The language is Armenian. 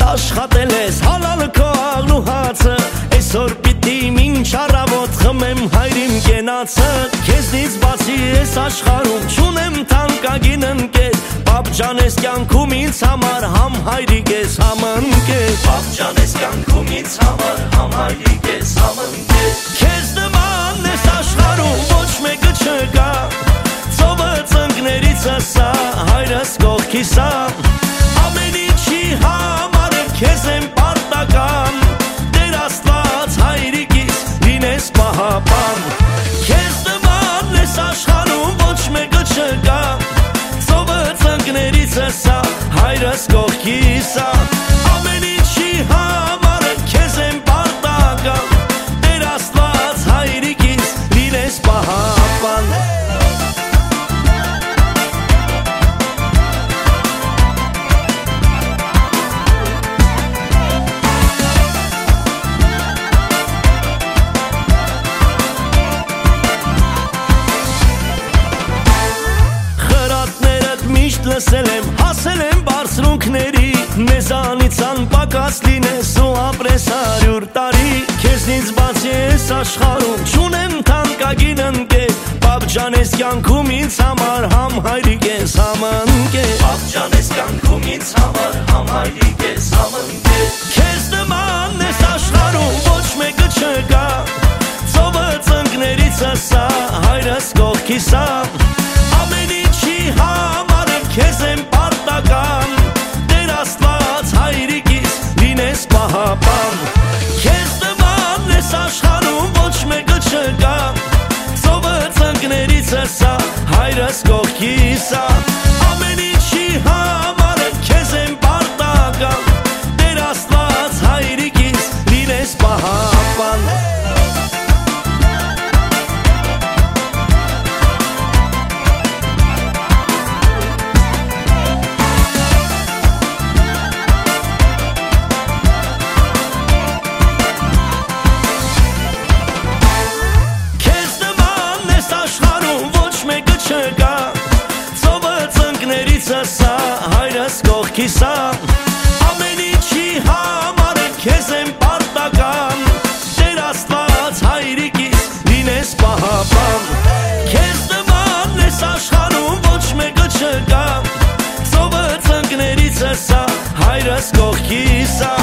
աշխատել ես հալալ քո աղնու հացը, այսօր պիտի մինչ առավոտ խմեմ հայրիմ կենացը։ Քեզնից բացի ես աշխարհում չունեմ թանկագին ընկեր, պապ ջան ես կյանքում ինձ համար համ հայրիկ ես համ ընկեր, պապ ջան ես կյանքում ինձ համար համ հայրիկ ես համ ընկեր։ Քեզ նման ես աշխարհում ոչ մեկը չկա, ծովը ծնկներիցս ա, հայրս կողքիս ա, ամեն ինչի համար քեզ եմ պարտական, Տեր Աստված հայրիկիս լինես պահապան։ Քեզ նման ես աշխարհում ոչ մեկը չկա, ծովը ծնկներիցս ա, հայրս կողքիս ա, ամեն ինչի համար քեզ եմ պարտական, Տեր Աստված հայրիկիս լինես պահապան։ Լսել եմ, հասել եմ բարձրունքների, մեզանից անպակաս լինես ու ապրես 100 տարի, քեզնից բացի ես աշխարհում չունեմ թանկագին ընկեր, պապ ջան ես կյանքում ինձ համար համ հայրիկ ես համ ընկեր, պապ ջան ես կյանքում ինձ համար համ հայրիկ ես համ ընկեր։ Քեզ նման ես աշխարհում ոչ մեկը չկա, ծովը ծնկներիցս ա, հայրս կողքիս ա, ամեն ինչի համար քեզ եմ պարտական, Տեր Աստված հայրիկիս լինես պահապան։ Քեզ նման ես աշխարհում ոչ մեկը չկա, ծովը ծնկներիցս ա, հայրս կողքիս ա, ամեն ինչի համար քեզ եմ պարտական, Տեր Աստված հայրիկիս լինես պահապան։ Հայրս կողքիս ա, ամեն ինչի համար քեզ եմ պարտական, Տեր Աստված հայրիկիս լինես պահապան։ Քեզ նման ես աշխարհում ոչ մեկը չկա, ծովը ծնկներիցս ա, հայրս կողքիս ա,